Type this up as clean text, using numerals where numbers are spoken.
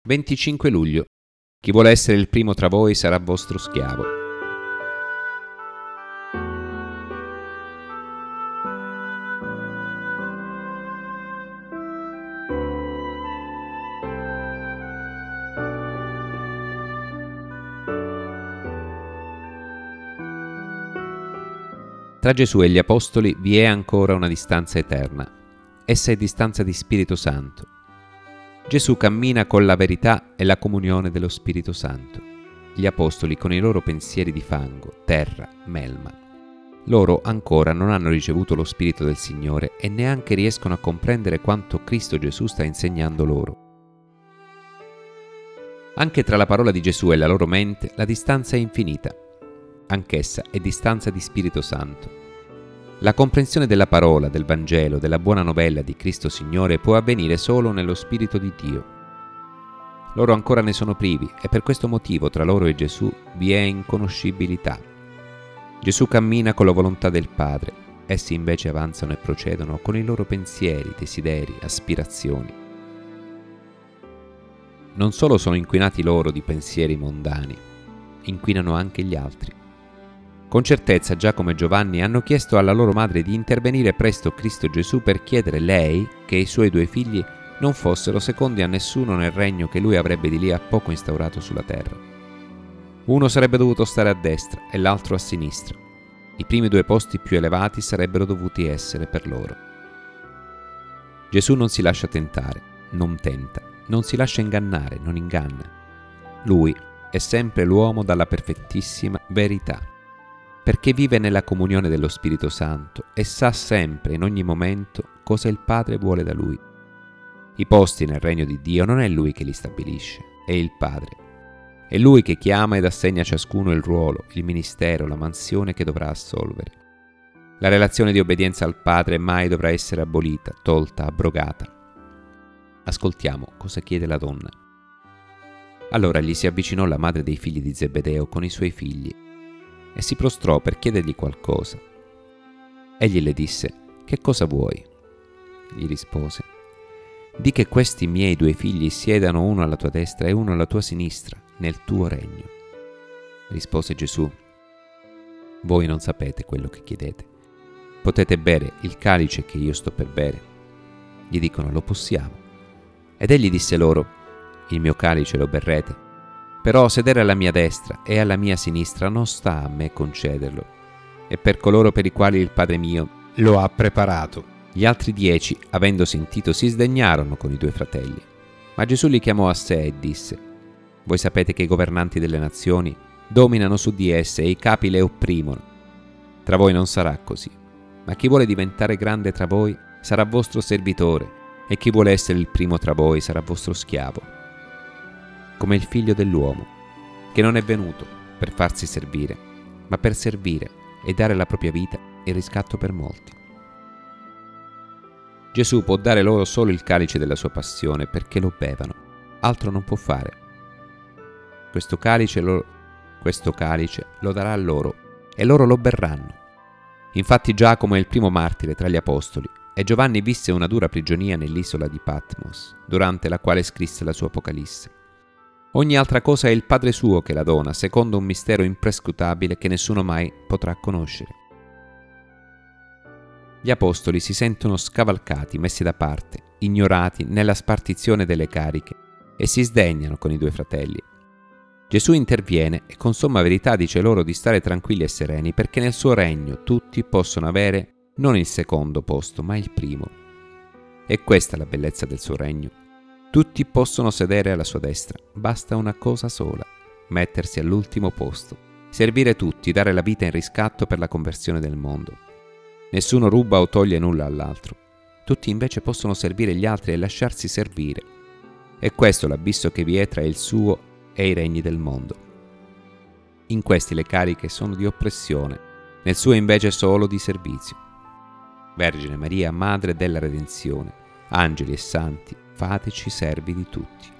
25 luglio. Chi vuole essere il primo tra voi sarà vostro schiavo. Tra Gesù e gli Apostoli vi è ancora una distanza eterna. Essa è distanza di Spirito Santo. Gesù cammina con la verità e la comunione dello Spirito Santo. Gli Apostoli con i loro pensieri di fango, terra, melma. Loro ancora non hanno ricevuto lo Spirito del Signore e neanche riescono a comprendere quanto Cristo Gesù sta insegnando loro. Anche tra la parola di Gesù e la loro mente la distanza è infinita. Anch'essa è distanza di Spirito Santo. La comprensione della parola, del Vangelo, della buona novella di Cristo Signore può avvenire solo nello Spirito di Dio. Loro ancora ne sono privi e per questo motivo tra loro e Gesù vi è inconoscibilità. Gesù cammina con la volontà del Padre, essi invece avanzano e procedono con i loro pensieri, desideri, aspirazioni. Non solo sono inquinati loro di pensieri mondani, inquinano anche gli altri. Con certezza Giacomo e Giovanni hanno chiesto alla loro madre di intervenire presso Cristo Gesù per chiedere lei che i suoi 2 figli non fossero secondi a nessuno nel regno che lui avrebbe di lì a poco instaurato sulla terra. Uno sarebbe dovuto stare a destra e l'altro a sinistra. I primi 2 posti più elevati sarebbero dovuti essere per loro. Gesù non si lascia tentare, non tenta, non si lascia ingannare, non inganna. Lui è sempre l'uomo dalla perfettissima verità, perché vive nella comunione dello Spirito Santo e sa sempre, in ogni momento, cosa il Padre vuole da lui. I posti nel regno di Dio non è Lui che li stabilisce, è il Padre. È Lui che chiama ed assegna a ciascuno il ruolo, il ministero, la mansione che dovrà assolvere. La relazione di obbedienza al Padre mai dovrà essere abolita, tolta, abrogata. Ascoltiamo cosa chiede la donna. Allora gli si avvicinò la madre dei figli di Zebedeo con i suoi figli e si prostrò per chiedergli qualcosa. Egli le disse: «Che cosa vuoi?» Gli rispose: «Di che questi miei 2 figli siedano uno alla tua destra e uno alla tua sinistra, nel tuo regno». Rispose Gesù: «Voi non sapete quello che chiedete. Potete bere il calice che io sto per bere?» Gli dicono: «Lo possiamo». Ed egli disse loro: «Il mio calice lo berrete, però sedere alla mia destra e alla mia sinistra non sta a me concederlo, è per coloro per i quali il Padre mio lo ha preparato». Gli altri 10, avendo sentito, si sdegnarono con i 2 fratelli. Ma Gesù li chiamò a sé e disse: «Voi sapete che i governanti delle nazioni dominano su di esse e i capi le opprimono. Tra voi non sarà così, ma chi vuole diventare grande tra voi sarà vostro servitore, e chi vuole essere il primo tra voi sarà vostro schiavo. Come il Figlio dell'uomo, che non è venuto per farsi servire, ma per servire e dare la propria vita in riscatto per molti». Gesù può dare loro solo il calice della sua passione perché lo bevano, altro non può fare. Questo calice lo darà a loro e loro lo berranno. Infatti Giacomo è il primo martire tra gli apostoli e Giovanni visse una dura prigionia nell'isola di Patmos, durante la quale scrisse la sua Apocalisse. Ogni altra cosa è il Padre suo che la dona, secondo un mistero imprescrutabile che nessuno mai potrà conoscere. Gli apostoli si sentono scavalcati, messi da parte, ignorati nella spartizione delle cariche e si sdegnano con i 2 fratelli. Gesù interviene e con somma verità dice loro di stare tranquilli e sereni perché nel suo regno tutti possono avere non il secondo posto ma il primo. E questa è la bellezza del suo regno. Tutti possono sedere alla sua destra, basta una cosa sola: mettersi all'ultimo posto, servire tutti, dare la vita in riscatto per la conversione del mondo. Nessuno ruba o toglie nulla all'altro. Tutti invece possono servire gli altri e lasciarsi servire. E questo è l'abisso che vi è tra il suo e i regni del mondo. In questi le cariche sono di oppressione, nel suo invece solo di servizio. Vergine Maria, Madre della Redenzione, angeli e santi, fateci servi di tutti.